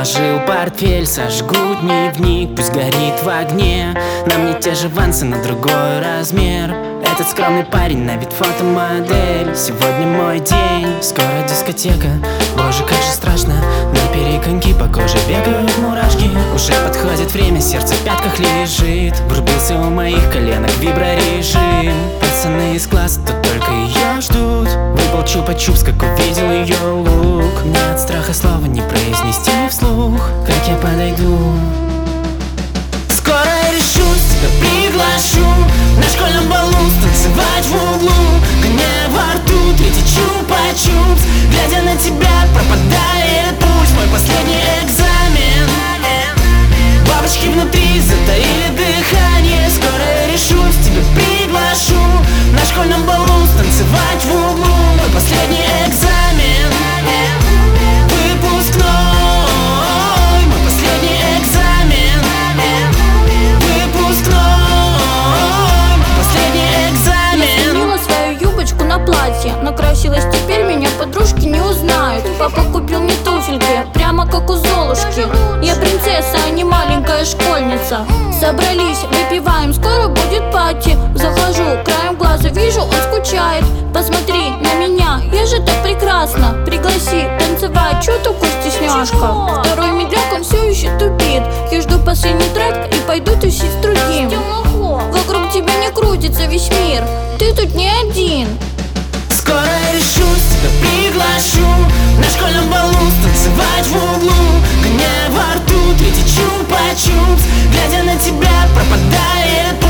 Положил портфель, сожгу дневник, пусть горит в огне. Нам не те же вансы, но другой размер. Этот скромный парень на вид фотомодель. Сегодня мой день, скоро дискотека. Боже, как же страшно, на перегонки по коже бегают мурашки. Уже подходит время, сердце в пятках лежит. Врубился у моих коленок виброрежим. Пацаны из класса тут только ее ждут. Выпал чупа-чупс, как увидел ее лук. Мне от страха слова не произнести вслух. Как я подойду? Скоро я решусь, тебя приглашу на школьном балу станцевать в углу. Гоняя во рту третий чупа-чупс. Глядя на тебя, пропадает пульс. Мой последний экзамен. Бабочки внутри затаили дыхание. Скоро я решусь, тебя приглашу на школьном балу станцевать в углу. Мой последний экзамен. Выпускной. Мой последний экзамен. Выпускной. Последний экзамен. Я сменила свою юбочку на платье. Накрасилась, теперь меня подружки не узнают. Папа купил мне туфельки, прямо как у Золушки. Я принцесса, а не маленькая школьница. Собрались, выпиваем, скоро будет пати. Захожу, краем глаза вижу, он скучает. Посмотри на меня, я же так прекрасна. Пригласи танцевать, чё такой стесняшка? Второй медляк, он все еще тупит. Я жду последний трек и пойду тусить с другим. Вокруг тебя не крутится весь мир, ты тут не один. Скоро я решусь, тебя приглашу на школьном балу станцевать в углу. Гоняя во рту третий чупа-чупс. Глядя на тебя, пропадает